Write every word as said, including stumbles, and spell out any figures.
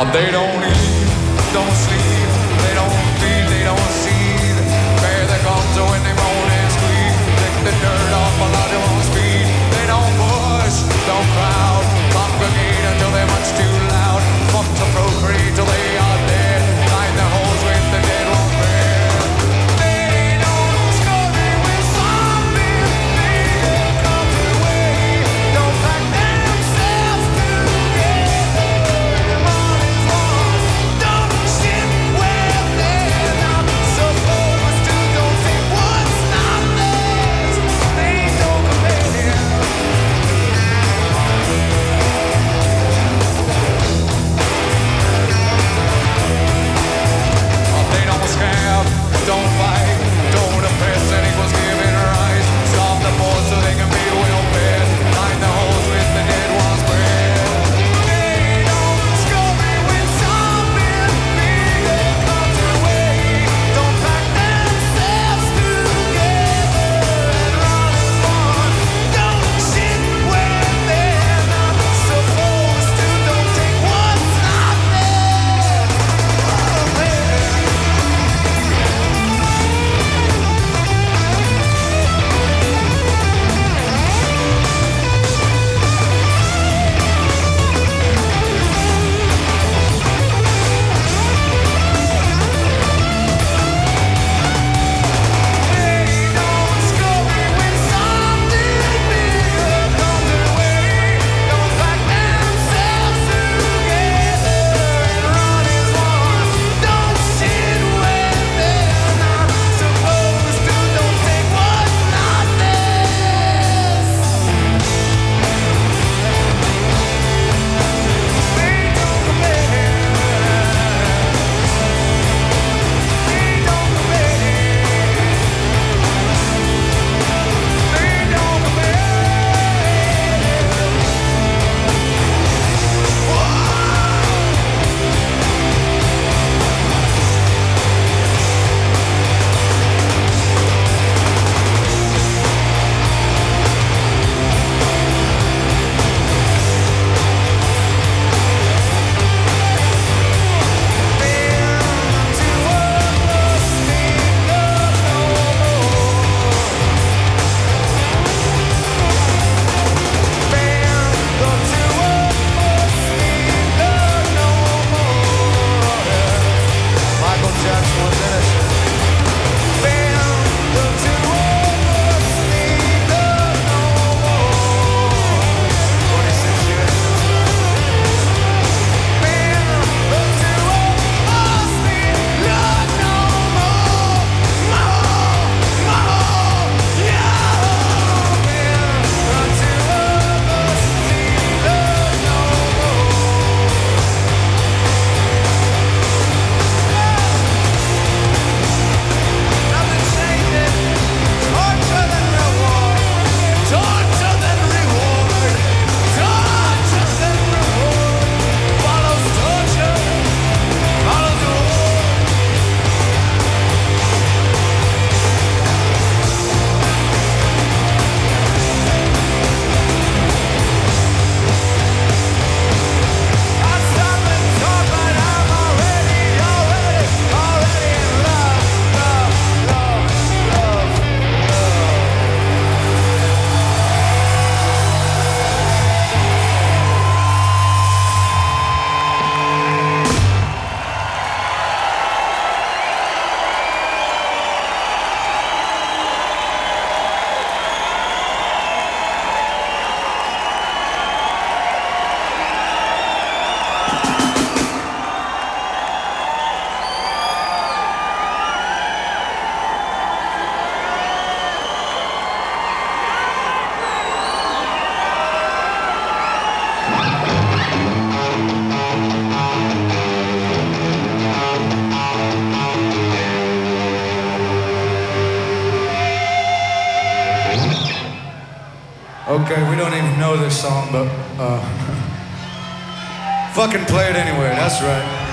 They don't eat, don't sleep, they don't feed, they don't seed. Bear their gums when they moan and squeak. Lick the dirt off a lot of on speed. They don't push, don't crowd. Congregate until they're much too loud. Fuck to procreate till they are dead. Line their holes with the dead one bread. They don't scurry with zombies. They come their way. Don't pack themselves together. Don't fight, don't oppress, and equals giving rise. Stop the poor so they can be well fed. Line the holes with the dead ones bread. They don't scurry with zombies. They come their way. Don't pack themselves together and run as one. Don't sit where they're not supposed to. Don't take what's not theirs. Oh, yeah. Okay, we don't even know this song, but uh, fucking play it anyway, that's right.